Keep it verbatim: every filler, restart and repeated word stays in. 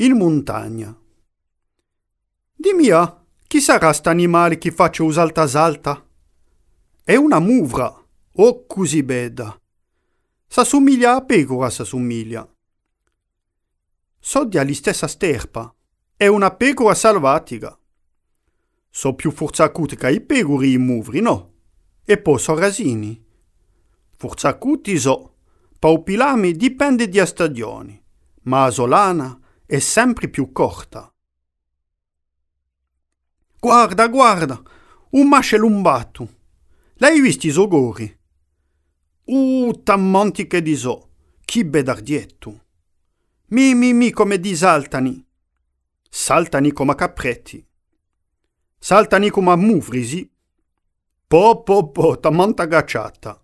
Il montagna. Dimmi, ah, chi sarà st'animale che faccia usalta salta? È una muvra, oh così bella. S'assomiglia a pecora, s'assomiglia. So di alla stessa sterpa. È una pecora salvatica. So più forzacuti che i pecori e i muvri, no? E poi so rasini. Forzacuti so, paupilami dipende di stagioni, ma la solana è sempre più corta. Guarda, guarda, un masce lumbato. L'hai visto i sogori? Uh, tammonti che di so, chi bedardietto. Mi, mi, mi, come disaltani. Saltani come capretti. Saltani come muvrisi. Po, po, po, tammonta gacciata.